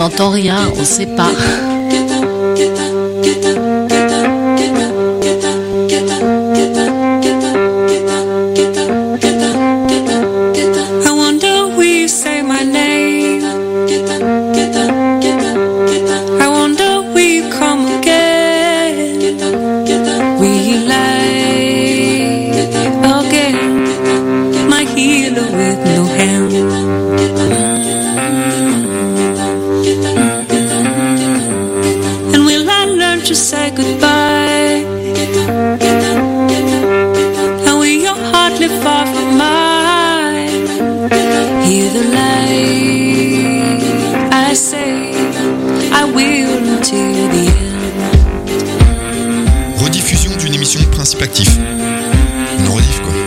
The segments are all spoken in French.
n'entend rien, on sait pas. Rediffusion d'une émission de Principe Actif. Une rediff quoi.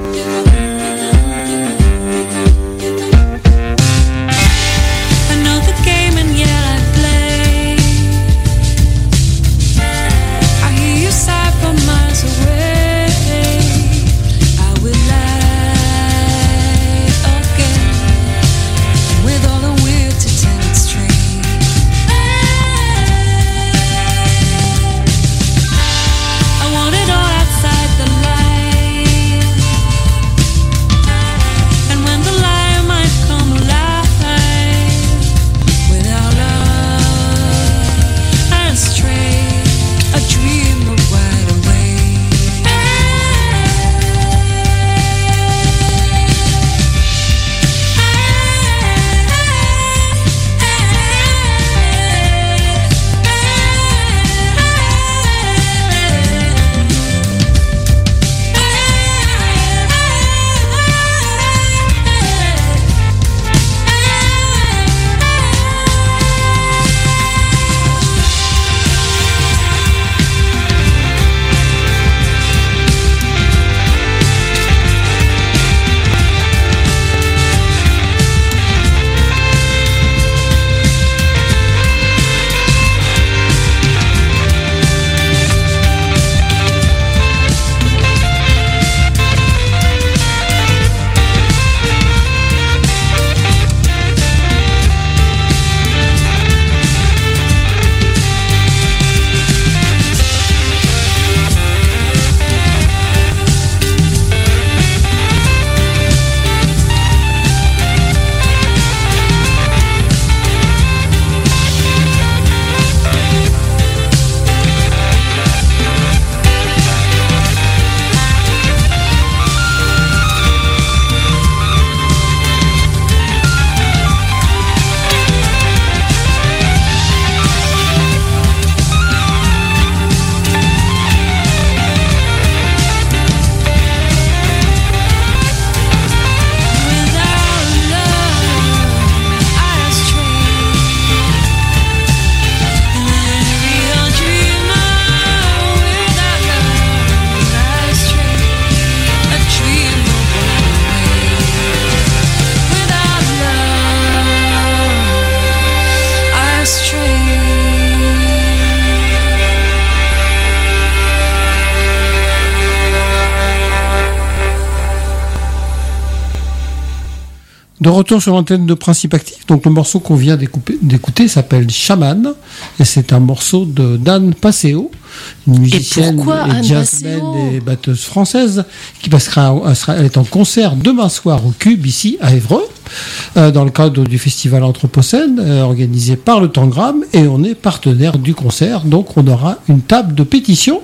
De retour sur l'antenne de Principe Actif, donc le morceau qu'on vient d'écouter s'appelle Shaman, et c'est un morceau d'Anne Passeo, une musicienne et jazzman et batteuse française, qui elle est en concert demain soir au Cube, ici à Évreux, dans le cadre du festival Anthropocène, organisé par le Tangram, et on est partenaire du concert, donc on aura une table de pétition.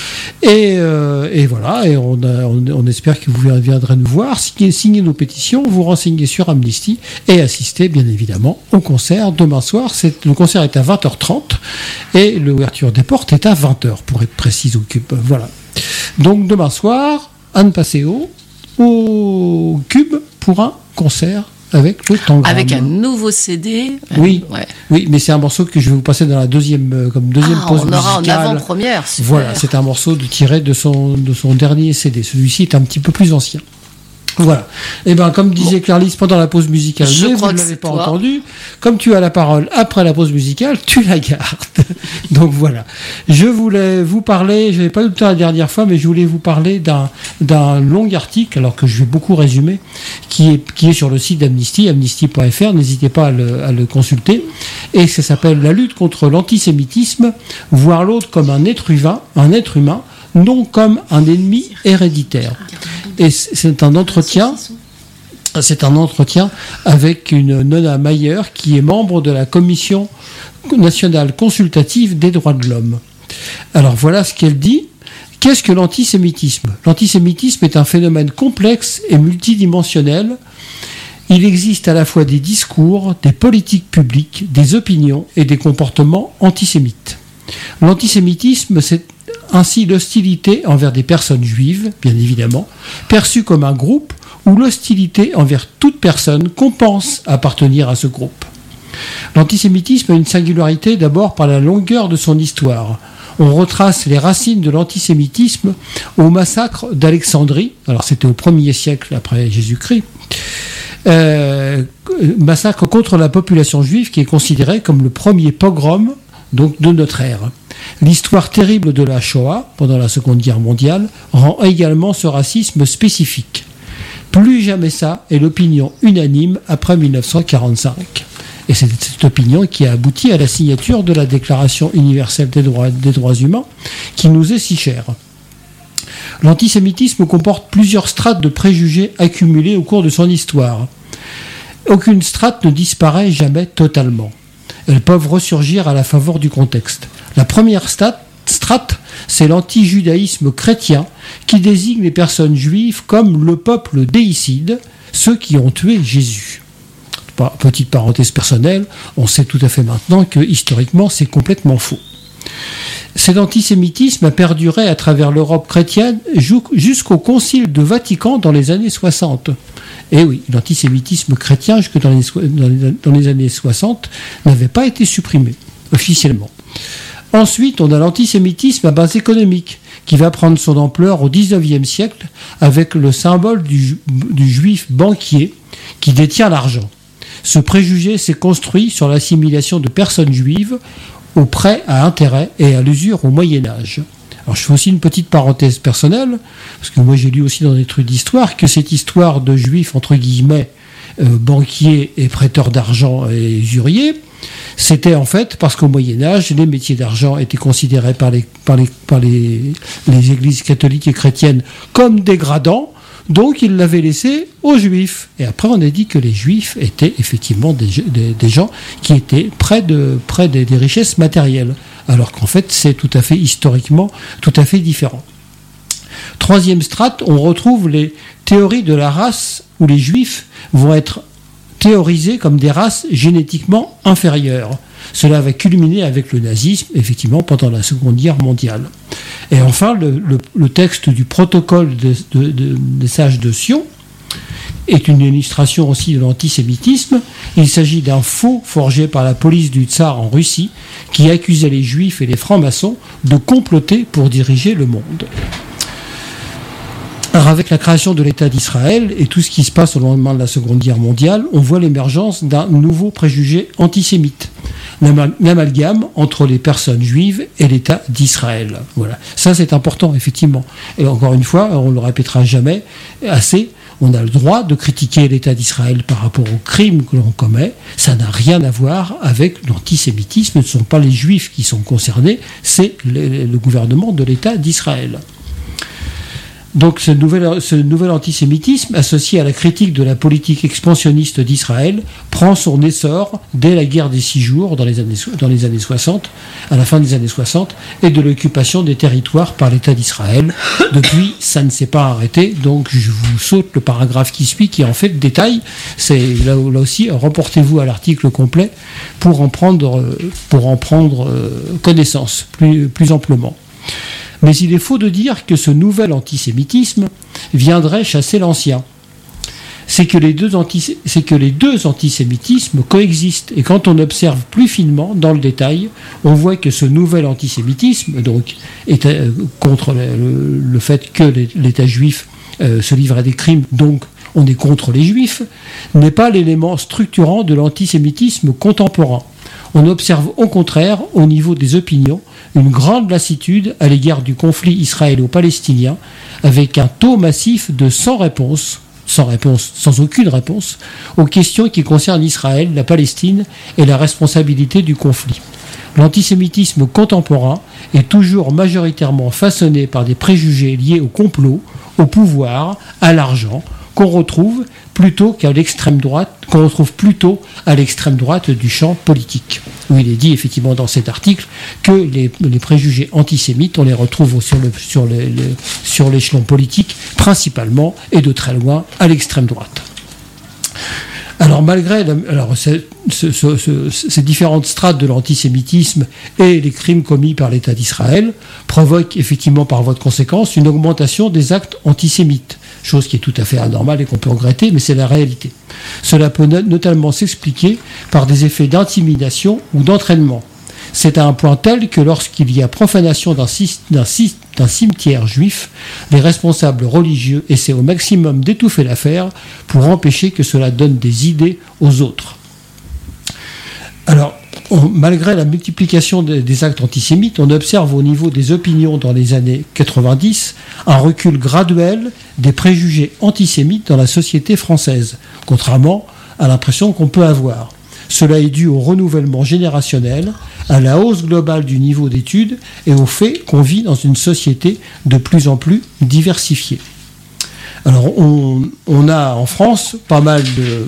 Et voilà, et on espère que vous viendrez nous voir, signer nos pétitions, vous renseigner sur Amnesty et assister bien évidemment au concert demain soir. Le concert est à 20h30 et l'ouverture des portes est à 20h pour être précise au Cube. Voilà. Donc demain soir, Anne Passeo au Cube pour un concert avec le Tangram. Avec un nouveau CD. Oui, ouais. Oui, mais c'est un morceau que je vais vous passer dans la deuxième pause musicale. On aura en avant-première. Super. Voilà, c'est un morceau tiré de son dernier CD. Celui-ci est un petit peu plus ancien. Voilà. Et bien, comme disait Clarisse pendant la pause musicale, je mais crois vous ne que l'avez c'est pas toi. entendu, comme tu as la parole après la pause musicale, tu la gardes. Donc voilà. Je voulais vous parler, je n'avais pas eu le temps la dernière fois, mais je voulais vous parler d'un long article, alors que je vais beaucoup résumer, qui est sur le site d'Amnesty, amnesty.fr, n'hésitez pas à le consulter, et ça s'appelle « La lutte contre l'antisémitisme, voir l'autre comme un être humain, non comme un ennemi héréditaire ». Et c'est un entretien avec une Nona Mayer qui est membre de la Commission nationale consultative des droits de l'homme. Alors voilà ce qu'elle dit. Qu'est-ce que l'antisémitisme ? L'antisémitisme est un phénomène complexe et multidimensionnel. Il existe à la fois des discours, des politiques publiques, des opinions et des comportements antisémites. L'antisémitisme, c'est ainsi l'hostilité envers des personnes juives, bien évidemment, perçue comme un groupe, ou l'hostilité envers toute personne qu'on pense appartenir à ce groupe. L'antisémitisme a une singularité d'abord par la longueur de son histoire. On retrace les racines de l'antisémitisme au massacre d'Alexandrie, alors c'était au 1er siècle après Jésus-Christ, massacre contre la population juive qui est considéré comme le premier pogrom donc de notre ère. L'histoire terrible de la Shoah, pendant la Seconde Guerre mondiale, rend également ce racisme spécifique. Plus jamais ça est l'opinion unanime après 1945. Et c'est cette opinion qui a abouti à la signature de la Déclaration universelle des droits humains, qui nous est si chère. L'antisémitisme comporte plusieurs strates de préjugés accumulés au cours de son histoire. Aucune strate ne disparaît jamais totalement. Elles peuvent ressurgir à la faveur du contexte. La première strate, c'est l'anti-judaïsme chrétien qui désigne les personnes juives comme le peuple déicide, ceux qui ont tué Jésus. Petite parenthèse personnelle, on sait tout à fait maintenant que historiquement c'est complètement faux. Cet antisémitisme a perduré à travers l'Europe chrétienne jusqu'au Concile de Vatican dans les années 60. Et oui, l'antisémitisme chrétien jusque dans les années 60 n'avait pas été supprimé officiellement. Ensuite, on a l'antisémitisme à base économique qui va prendre son ampleur au XIXe siècle avec le symbole du juif banquier qui détient l'argent. Ce préjugé s'est construit sur l'assimilation de personnes juives au prêt à intérêt et à l'usure au Moyen-Âge. Alors je fais aussi une petite parenthèse personnelle, parce que moi j'ai lu aussi dans des trucs d'histoire que cette histoire de juifs, entre guillemets, banquiers et prêteurs d'argent et usuriers, c'était en fait parce qu'au Moyen-Âge, les métiers d'argent étaient considérés par les églises catholiques et chrétiennes comme dégradants, donc ils l'avaient laissé aux juifs. Et après on a dit que les juifs étaient effectivement des gens qui étaient près des richesses matérielles. Alors qu'en fait, c'est tout à fait historiquement tout à fait différent. Troisième strate, on retrouve les théories de la race où les juifs vont être théorisés comme des races génétiquement inférieures. Cela va culminer avec le nazisme, effectivement, pendant la Seconde Guerre mondiale. Et enfin, le texte du protocole des sages de Sion est une illustration aussi de l'antisémitisme. Il s'agit d'un faux forgé par la police du tsar en Russie qui accusait les juifs et les francs-maçons de comploter pour diriger le monde. Alors avec la création de l'État d'Israël et tout ce qui se passe au lendemain de la Seconde Guerre mondiale, on voit l'émergence d'un nouveau préjugé antisémite. L'amalgame entre les personnes juives et l'État d'Israël. Voilà. Ça c'est important, effectivement. Et encore une fois, on ne le répétera jamais assez, on a le droit de critiquer l'État d'Israël par rapport aux crimes que l'on commet. Ça n'a rien à voir avec l'antisémitisme. Ce ne sont pas les juifs qui sont concernés, c'est le gouvernement de l'État d'Israël. Donc ce nouvel antisémitisme, associé à la critique de la politique expansionniste d'Israël, prend son essor dès la guerre des 6 jours, dans les années 60, à la fin des années 60, et de l'occupation des territoires par l'État d'Israël. Depuis, ça ne s'est pas arrêté, donc je vous saute le paragraphe qui suit, qui en fait détaille. C'est là aussi, reportez-vous à l'article complet pour en prendre connaissance plus amplement. Mais il est faux de dire que ce nouvel antisémitisme viendrait chasser l'ancien. C'est que les deux antisémitismes coexistent. Et quand on observe plus finement, dans le détail, on voit que ce nouvel antisémitisme, donc, est contre le fait que l'État juif se livre à des crimes, donc on est contre les juifs, n'est pas l'élément structurant de l'antisémitisme contemporain. On observe au contraire, au niveau des opinions, une grande lassitude à l'égard du conflit israélo-palestinien, avec un taux massif de sans aucune réponse, aux questions qui concernent Israël, la Palestine et la responsabilité du conflit. L'antisémitisme contemporain est toujours majoritairement façonné par des préjugés liés au complot, au pouvoir, à l'argent, qu'on retrouve plutôt à l'extrême droite du champ politique. Où il est dit effectivement dans cet article que les préjugés antisémites, on les retrouve sur l'échelon politique principalement et de très loin à l'extrême droite. Alors malgré ces différentes strates de l'antisémitisme et les crimes commis par l'État d'Israël provoquent effectivement par voie de conséquence une augmentation des actes antisémites, chose qui est tout à fait anormale et qu'on peut regretter, mais c'est la réalité. Cela peut notamment s'expliquer par des effets d'intimidation ou d'entraînement. C'est à un point tel que lorsqu'il y a profanation d'un cimetière juif, les responsables religieux essaient au maximum d'étouffer l'affaire pour empêcher que cela donne des idées aux autres. Alors, malgré la multiplication des actes antisémites, on observe au niveau des opinions dans les années 90 un recul graduel des préjugés antisémites dans la société française, contrairement à l'impression qu'on peut avoir. Cela est dû au renouvellement générationnel, à la hausse globale du niveau d'études et au fait qu'on vit dans une société de plus en plus diversifiée. Alors on a en France pas mal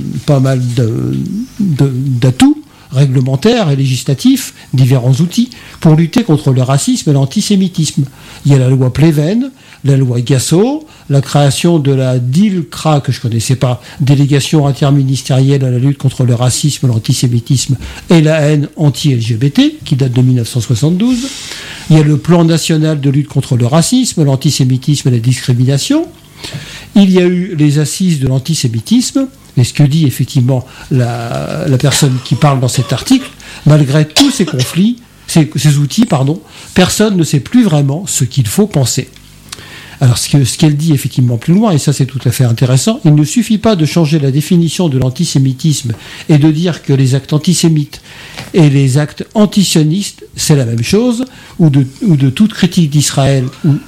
d'atouts réglementaires et législatifs, différents outils, pour lutter contre le racisme et l'antisémitisme. Il y a la loi Pleven, la loi Gassot, la création de la DILCRA, que je ne connaissais pas, délégation interministérielle à la lutte contre le racisme, l'antisémitisme et la haine anti-LGBT, qui date de 1972. Il y a le plan national de lutte contre le racisme, l'antisémitisme et la discrimination. Il y a eu les assises de l'antisémitisme, et ce que dit effectivement la personne qui parle dans cet article, malgré tous ces conflits, ces outils, personne ne sait plus vraiment ce qu'il faut penser. Alors ce qu'elle dit effectivement plus loin, et ça c'est tout à fait intéressant, il ne suffit pas de changer la définition de l'antisémitisme et de dire que les actes antisémites et les actes antisionistes c'est la même chose, ou de toute critique d'Israël,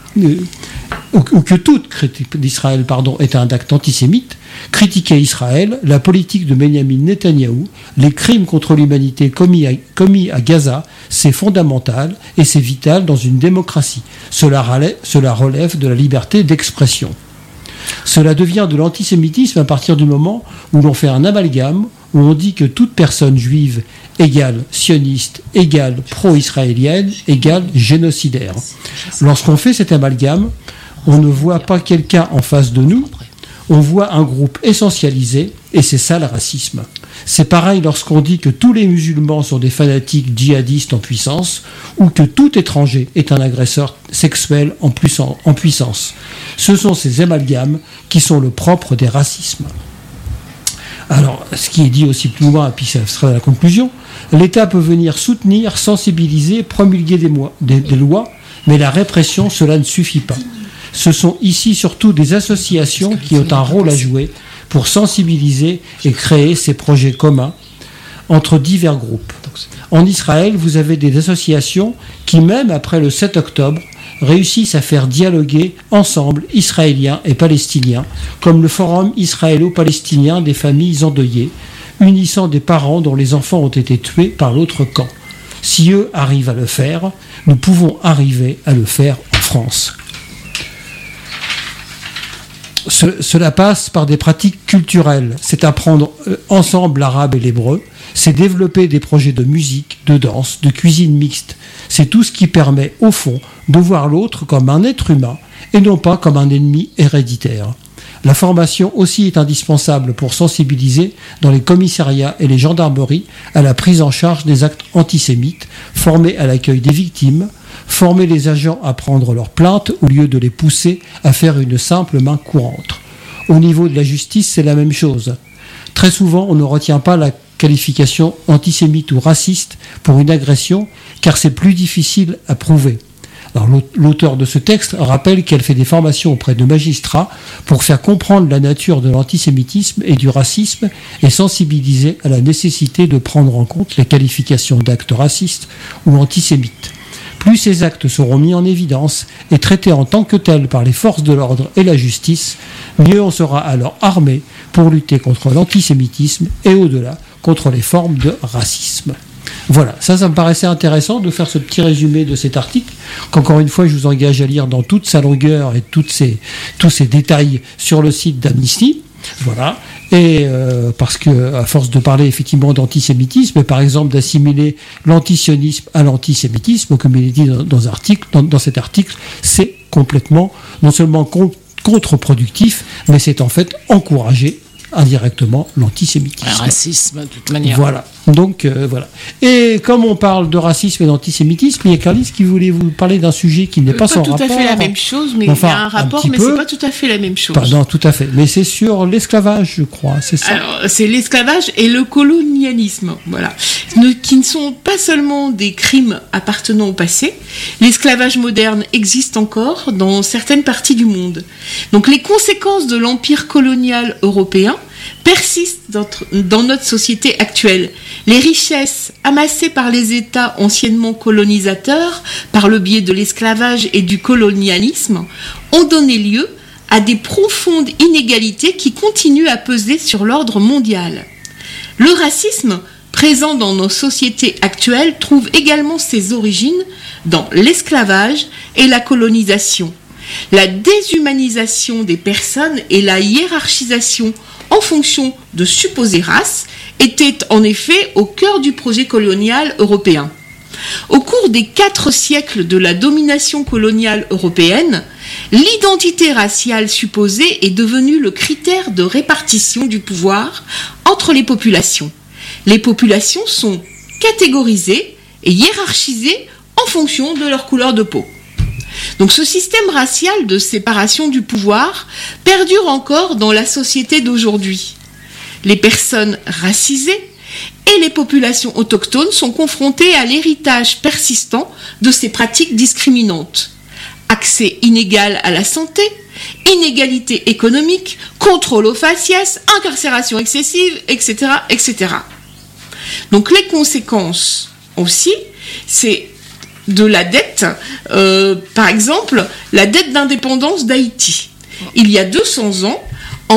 ou que toute critique d'Israël est un acte antisémite. Critiquer Israël, la politique de Benjamin Netanyahou, les crimes contre l'humanité commis à Gaza, c'est fondamental et c'est vital dans une démocratie. Cela relève de la liberté d'expression. Cela devient de l'antisémitisme à partir du moment où l'on fait un amalgame, où on dit que toute personne juive égale sioniste, égale pro-israélienne, égale génocidaire. Lorsqu'on fait cet amalgame, on ne voit pas quelqu'un en face de nous, on voit un groupe essentialisé, et c'est ça le racisme. C'est pareil lorsqu'on dit que tous les musulmans sont des fanatiques djihadistes en puissance, ou que tout étranger est un agresseur sexuel en puissance. Ce sont ces amalgames qui sont le propre des racismes. Alors, ce qui est dit aussi plus loin, et puis ça sera la conclusion, l'État peut venir soutenir, sensibiliser, promulguer des lois, mais la répression, cela ne suffit pas. Ce sont ici surtout des associations qui ont un rôle à jouer pour sensibiliser et créer ces projets communs entre divers groupes. En Israël, vous avez des associations qui, même après le 7 octobre, réussissent à faire dialoguer ensemble Israéliens et Palestiniens, comme le Forum israélo-palestinien des familles endeuillées, unissant des parents dont les enfants ont été tués par l'autre camp. Si eux arrivent à le faire, nous pouvons arriver à le faire en France. Cela passe par des pratiques culturelles. C'est apprendre ensemble l'arabe et l'hébreu. C'est développer des projets de musique, de danse, de cuisine mixte. C'est tout ce qui permet, au fond, de voir l'autre comme un être humain et non pas comme un ennemi héréditaire. La formation aussi est indispensable pour sensibiliser dans les commissariats et les gendarmeries à la prise en charge des actes antisémites, former à l'accueil des victimes, former les agents à prendre leurs plaintes au lieu de les pousser à faire une simple main courante. Au niveau de la justice, c'est la même chose. Très souvent, on ne retient pas la qualification antisémite ou raciste pour une agression, car c'est plus difficile à prouver. Alors, l'auteur de ce texte rappelle qu'elle fait des formations auprès de magistrats pour faire comprendre la nature de l'antisémitisme et du racisme et sensibiliser à la nécessité de prendre en compte les qualifications d'actes racistes ou antisémites. Plus ces actes seront mis en évidence et traités en tant que tels par les forces de l'ordre et la justice, mieux on sera alors armé pour lutter contre l'antisémitisme et au-delà contre les formes de racisme. Voilà, ça me paraissait intéressant de faire ce petit résumé de cet article, qu'encore une fois je vous engage à lire dans toute sa longueur et tous ces détails sur le site d'Amnesty. Voilà, et parce que à force de parler effectivement d'antisémitisme, et par exemple d'assimiler l'antisionisme à l'antisémitisme, comme il est dit dans cet article, c'est complètement non seulement contre-productif, mais c'est en fait encourager indirectement l'antisémitisme. Un racisme, de toute manière. Voilà. Donc, voilà. Et comme on parle de racisme et d'antisémitisme, il y a Carlis qui voulait vous parler d'un sujet qui n'est pas sans rapport. Pas tout à fait la même chose, mais il y a un rapport, mais c'est pas tout à fait la même chose. Non, tout à fait. Mais c'est sur l'esclavage, je crois, c'est ça. Alors, c'est l'esclavage et le colonialisme, voilà. Qui ne sont pas seulement des crimes appartenant au passé. L'esclavage moderne existe encore dans certaines parties du monde. Donc, les conséquences de l'empire colonial européen persistent dans notre société actuelle. Les richesses amassées par les États anciennement colonisateurs, par le biais de l'esclavage et du colonialisme, ont donné lieu à des profondes inégalités qui continuent à peser sur l'ordre mondial. Le racisme, présent dans nos sociétés actuelles, trouve également ses origines dans l'esclavage et la colonisation. La déshumanisation des personnes et la hiérarchisation en fonction de supposées races étaient en effet au cœur du projet colonial européen. Au cours des 4 siècles de la domination coloniale européenne, l'identité raciale supposée est devenue le critère de répartition du pouvoir entre les populations. Les populations sont catégorisées et hiérarchisées en fonction de leur couleur de peau. Donc ce système racial de séparation du pouvoir perdure encore dans la société d'aujourd'hui. Les personnes racisées et les populations autochtones sont confrontées à l'héritage persistant de ces pratiques discriminantes. Accès inégal à la santé, inégalité économique, contrôle aux faciès, incarcération excessive, etc., etc. Donc les conséquences aussi, c'est de la dette, par exemple, la dette d'indépendance d'Haïti. Il y a 200 ans, en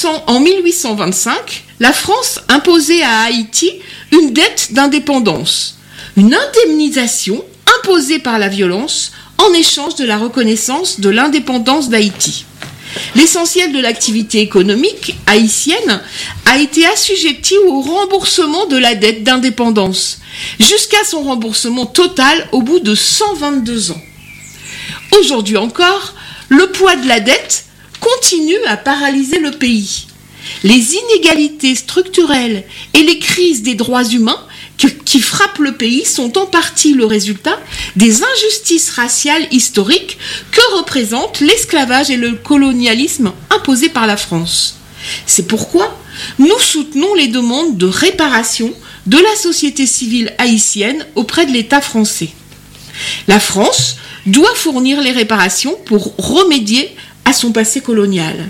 1825, la France imposait à Haïti une dette d'indépendance, une indemnisation imposée par la violence en échange de la reconnaissance de l'indépendance d'Haïti. L'essentiel de l'activité économique haïtienne a été assujetti au remboursement de la dette d'indépendance, jusqu'à son remboursement total au bout de 122 ans. Aujourd'hui encore, le poids de la dette continue à paralyser le pays. Les inégalités structurelles et les crises des droits humains qui frappent le pays sont en partie le résultat des injustices raciales historiques que représentent l'esclavage et le colonialisme imposés par la France. C'est pourquoi nous soutenons les demandes de réparation de la société civile haïtienne auprès de l'État français. La France doit fournir les réparations pour remédier à son passé colonial.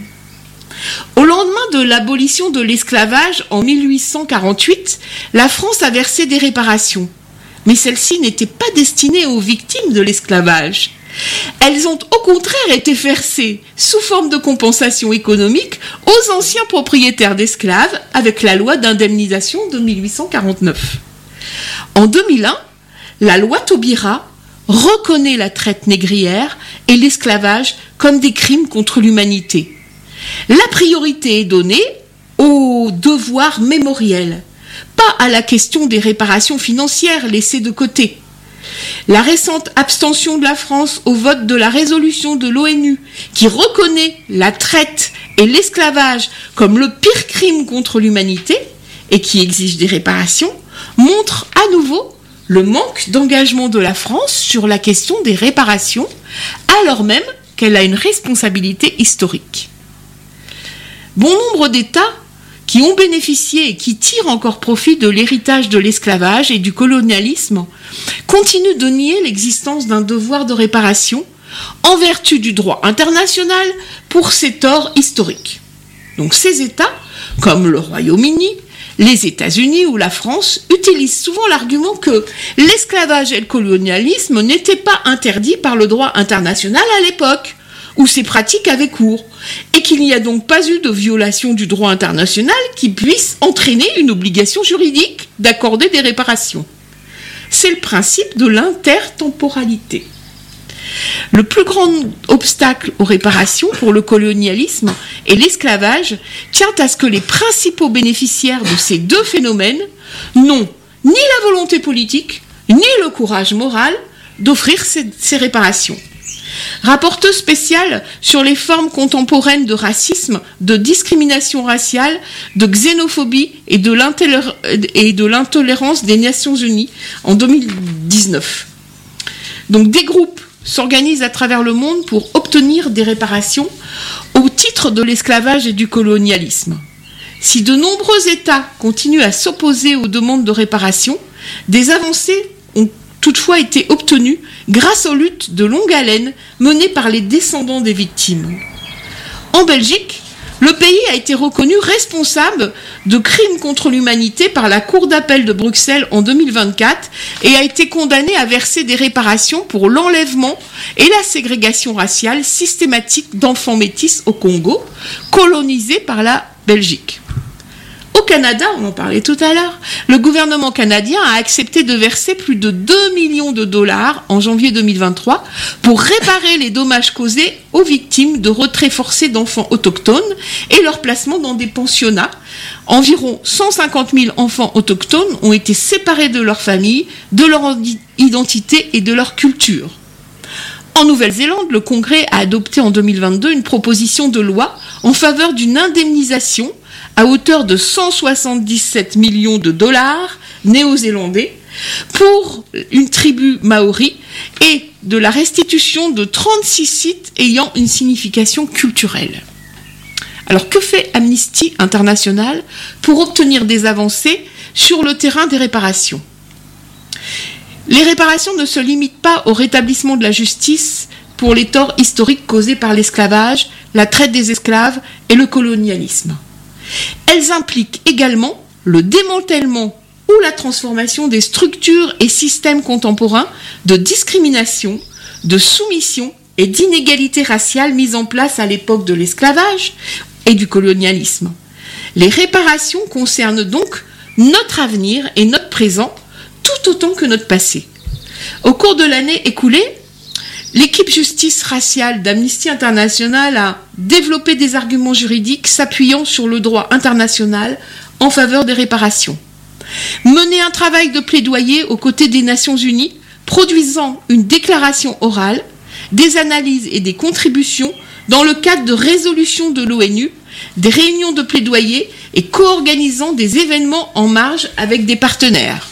Au lendemain de l'abolition de l'esclavage en 1848, la France a versé des réparations. Mais celles-ci n'étaient pas destinées aux victimes de l'esclavage. Elles ont au contraire été versées sous forme de compensation économique aux anciens propriétaires d'esclaves avec la loi d'indemnisation de 1849. En 2001, la loi Taubira reconnaît la traite négrière et l'esclavage comme des crimes contre l'humanité. La priorité est donnée au devoir mémoriel, pas à la question des réparations financières laissées de côté. La récente abstention de la France au vote de la résolution de l'ONU qui reconnaît la traite et l'esclavage comme le pire crime contre l'humanité et qui exige des réparations montre à nouveau le manque d'engagement de la France sur la question des réparations alors même qu'elle a une responsabilité historique. Bon nombre d'États qui ont bénéficié et qui tirent encore profit de l'héritage de l'esclavage et du colonialisme, continuent de nier l'existence d'un devoir de réparation en vertu du droit international pour ces torts historiques. Donc ces États, comme le Royaume-Uni, les États-Unis ou la France, utilisent souvent l'argument que l'esclavage et le colonialisme n'étaient pas interdits par le droit international à l'époque où ces pratiques avaient cours, et qu'il n'y a donc pas eu de violation du droit international qui puisse entraîner une obligation juridique d'accorder des réparations. C'est le principe de l'intertemporalité. Le plus grand obstacle aux réparations pour le colonialisme et l'esclavage tient à ce que les principaux bénéficiaires de ces deux phénomènes n'ont ni la volonté politique, ni le courage moral d'offrir ces réparations. Rapporteuse spéciale sur les formes contemporaines de racisme, de discrimination raciale, de xénophobie et de l'intolérance des Nations Unies en 2019. Donc des groupes s'organisent à travers le monde pour obtenir des réparations au titre de l'esclavage et du colonialisme. Si de nombreux États continuent à s'opposer aux demandes de réparation, des avancées ont toutefois été obtenues grâce aux luttes de longue haleine menées par les descendants des victimes. En Belgique, le pays a été reconnu responsable de crimes contre l'humanité par la Cour d'appel de Bruxelles en 2024 et a été condamné à verser des réparations pour l'enlèvement et la ségrégation raciale systématique d'enfants métis au Congo, colonisés par la Belgique. Au Canada, on en parlait tout à l'heure, le gouvernement canadien a accepté de verser plus de 2 millions de dollars en janvier 2023 pour réparer les dommages causés aux victimes de retraits forcés d'enfants autochtones et leur placement dans des pensionnats. Environ 150 000 enfants autochtones ont été séparés de leur famille, de leur identité et de leur culture. En Nouvelle-Zélande, le Congrès a adopté en 2022 une proposition de loi en faveur d'une indemnisation à hauteur de 177 millions de dollars néo-zélandais pour une tribu maori et de la restitution de 36 sites ayant une signification culturelle. Alors que fait Amnesty International pour obtenir des avancées sur le terrain des réparations ? Les réparations ne se limitent pas au rétablissement de la justice pour les torts historiques causés par l'esclavage, la traite des esclaves et le colonialisme. Elles impliquent également le démantèlement ou la transformation des structures et systèmes contemporains de discrimination, de soumission et d'inégalité raciale mises en place à l'époque de l'esclavage et du colonialisme. Les réparations concernent donc notre avenir et notre présent tout autant que notre passé. Au cours de l'année écoulée, l'équipe justice raciale d'Amnesty International a développé des arguments juridiques s'appuyant sur le droit international en faveur des réparations. Mené un travail de plaidoyer aux côtés des Nations Unies, produisant une déclaration orale, des analyses et des contributions dans le cadre de résolutions de l'ONU, des réunions de plaidoyer et co-organisant des événements en marge avec des partenaires.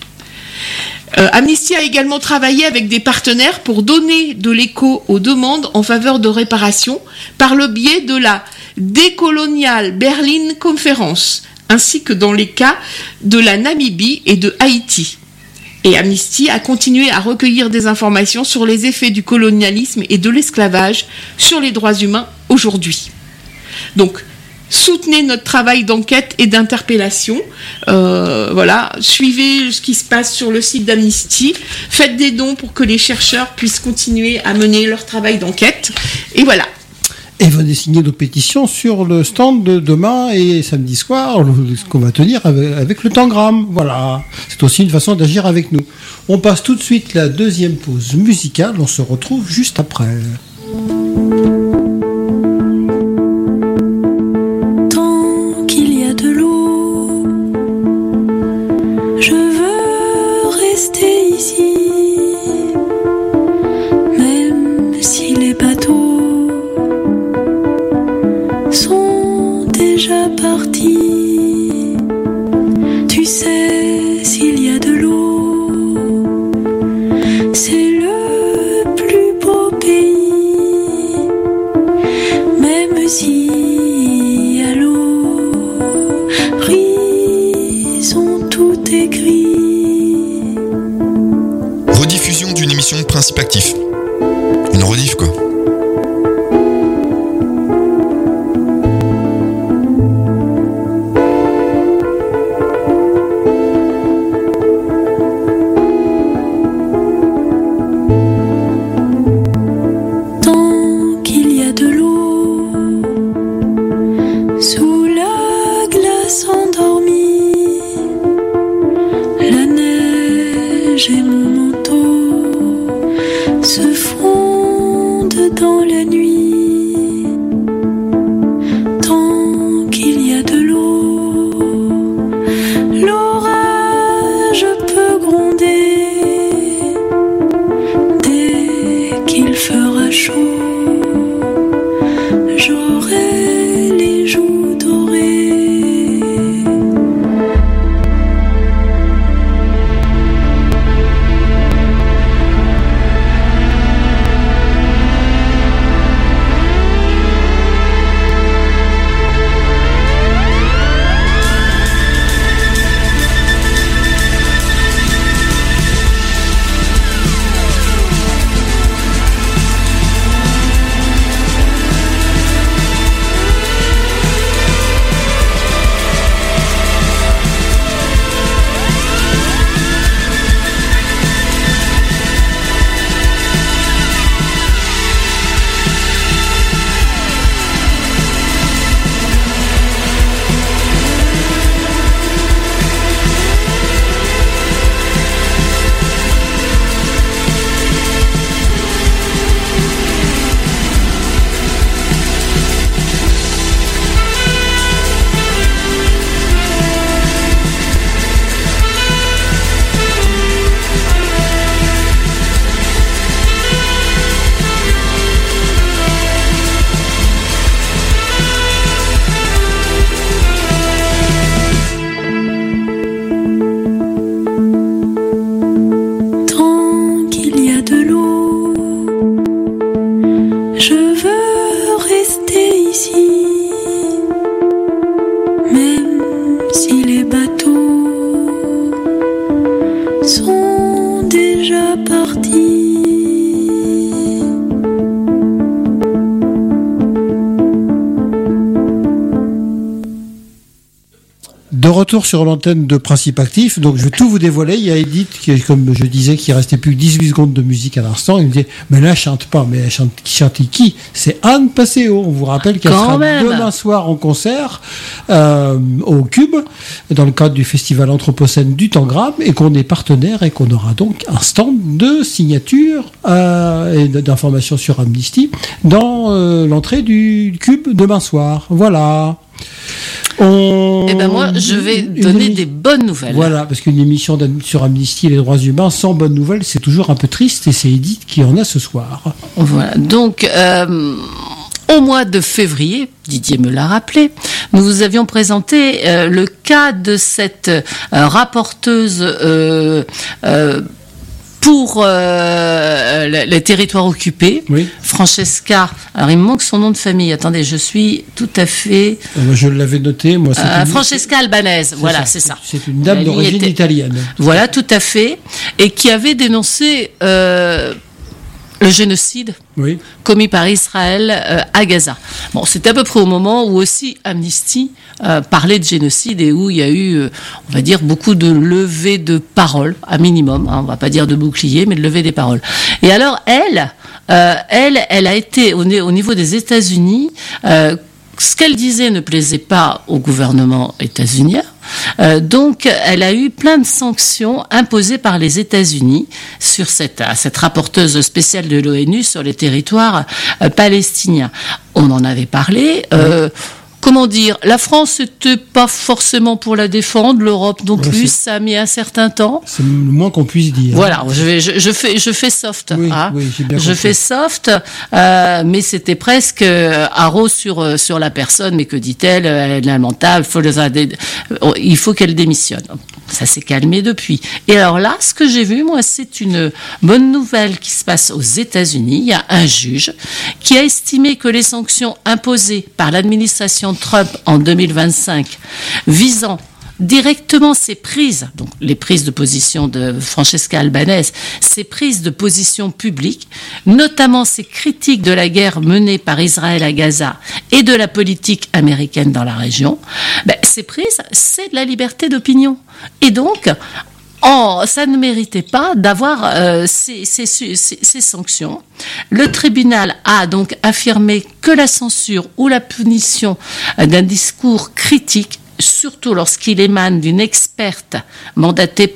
Amnesty a également travaillé avec des partenaires pour donner de l'écho aux demandes en faveur de réparation par le biais de la Decolonial Berlin Conference, ainsi que dans les cas de la Namibie et de Haïti. Et Amnesty a continué à recueillir des informations sur les effets du colonialisme et de l'esclavage sur les droits humains aujourd'hui. Donc, soutenez notre travail d'enquête et d'interpellation. Suivez ce qui se passe sur le site d'Amnesty. Faites des dons pour que les chercheurs puissent continuer à mener leur travail d'enquête. Et voilà. Et venez signer nos pétitions sur le stand de demain et samedi soir, qu'on va tenir avec le Tangram. Voilà. C'est aussi une façon d'agir avec nous. On passe tout de suite la deuxième pause musicale. On se retrouve juste après. C'est le plus beau pays l'émission Principe Actif. Une rediff, quoi. De retour sur l'antenne de Principe Actif, donc je vais tout vous dévoiler. Il y a Edith, qui, comme je disais, qui restait plus que 18 secondes de musique à l'instant. Il me disait, mais là, elle chante pas. Mais elle chante qui? C'est Anne Passeo. On vous rappelle qu'elle sera demain soir en concert au Cube, dans le cadre du festival Anthropocène du Tangram, et qu'on est partenaire et qu'on aura donc un stand de signature et d'informations sur Amnesty dans l'entrée du Cube demain soir. Voilà. Eh ben moi, je vais donner des bonnes nouvelles. Voilà, parce qu'une émission sur Amnesty et les droits humains sans bonnes nouvelles, c'est toujours un peu triste, et c'est Edith qui en a ce soir. Voilà, donc au mois de février, Didier me l'a rappelé, nous vous avions présenté le cas de cette rapporteuse pour les territoires occupés, oui. Francesca, alors il me manque son nom de famille, attendez, je suis tout à fait... je l'avais noté, moi. Francesca Albanese, voilà, c'est ça. C'est une dame d'origine italienne. Voilà, tout à fait, et qui avait dénoncé le génocide oui. commis par Israël à Gaza. Bon, c'était à peu près au moment où aussi Amnesty parlait de génocide et où il y a eu, on va dire, beaucoup de levées de paroles, à minimum, hein, on va pas dire de bouclier, mais de levée des paroles. Et alors, elle a été, au niveau des États-Unis, ce qu'elle disait ne plaisait pas au gouvernement états-unien. Donc, elle a eu plein de sanctions imposées par les États-Unis sur cette rapporteuse spéciale de l'ONU sur les territoires palestiniens. On en avait parlé. Comment dire, la France n'était pas forcément pour la défendre, l'Europe non plus, ça a mis un certain temps. C'est le moins qu'on puisse dire. Voilà, je fais soft. Oui, hein. Oui, j'ai bien compris. Je fais soft, mais c'était presque haro sur la personne. Mais que dit-elle? Elle est lamentable, il faut qu'elle démissionne. Ça s'est calmé depuis. Et alors là, ce que j'ai vu, moi, c'est une bonne nouvelle qui se passe aux États-Unis. Il y a un juge qui a estimé que les sanctions imposées par l'administration Trump en 2025 visant directement ces prises, donc les prises de position de Francesca Albanese, ces prises de position publiques, notamment ces critiques de la guerre menée par Israël à Gaza et de la politique américaine dans la région, ces prises, c'est de la liberté d'opinion. Et donc, ça ne méritait pas d'avoir ces sanctions. Le tribunal a donc affirmé que la censure ou la punition d'un discours critique, surtout lorsqu'il émane d'une experte mandatée